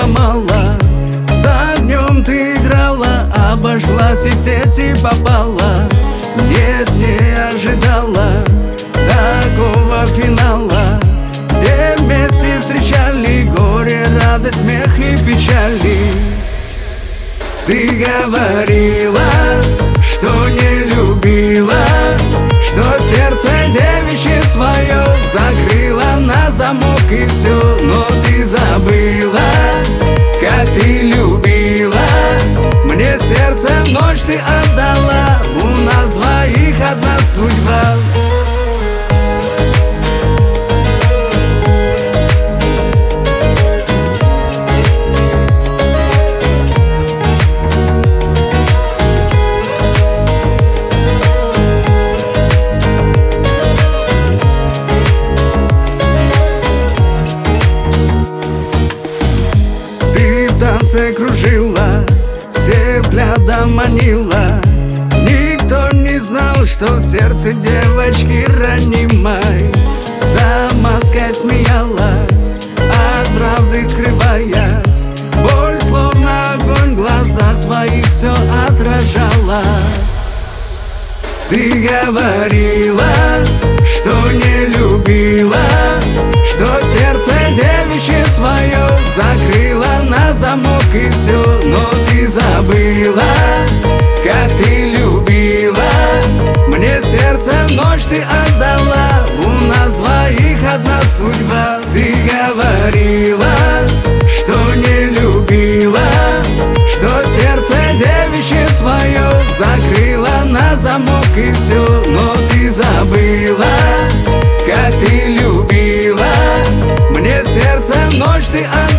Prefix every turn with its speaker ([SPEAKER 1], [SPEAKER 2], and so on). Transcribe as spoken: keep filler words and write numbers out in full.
[SPEAKER 1] сломала. С огнем ты играла, обожглась и в сети попала. Нет, не ожидала такого финала, где вместе встречали горе, радость, смех и печали. Ты говорила, что не любила, что сердце девичье свое закрыла на замок и все. Но ты забыла, как ты любила. Мне сердце в ночь ты отдала. У нас двоих одна судьба. Кружила, всех взглядом манила. Никто не знал, что в сердце девочки ранимой. За маской смеялась, от правды скрываясь. Боль словно огонь в глазах твоих все отражалась. Ты говорила, что не любила, что сердце девичье свое закрыла на замок и все. Но ты забыла, как ты любила. Мне сердце в ночь ты отдала. У нас двоих одна судьба. Ты говорила, что не любила, что сердце девичье свое закрыла на замок и все. Но ты забыла, как ты любила. Мне сердце в ночь ты отдала.